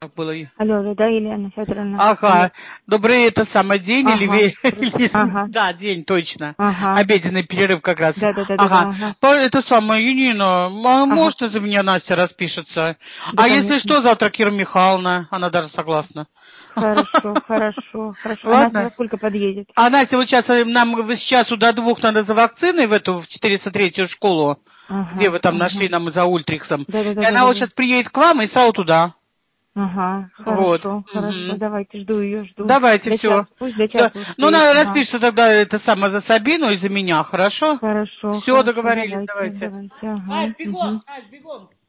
было. Алло, да, Елена Федоровна? Ага, добрый это самый день или Ага. да, день точно. Ага. Обеденный перерыв как раз. Да. Ага. Это самое, Юнина, может за меня Настя распишется? Да, А если конечно. что, завтра Кира Михайловна, она даже согласна. Хорошо. А Настя во Ладно. сколько подъедет? А Настя, вот сейчас нам с часу до 2 надо за вакциной в 403-ю школу, где вы там нашли нам за Ультриксом. Да. И она вот сейчас приедет к вам и сразу туда. Ага, Вот. хорошо. Давайте, жду ее. Давайте, До все. часу, пусть до Да. часу Ну, успеет. надо распишется тогда это самое за Сабину и за меня, хорошо? Хорошо. Все, договорились, Давайте. давайте. Ага. Ась, бегом!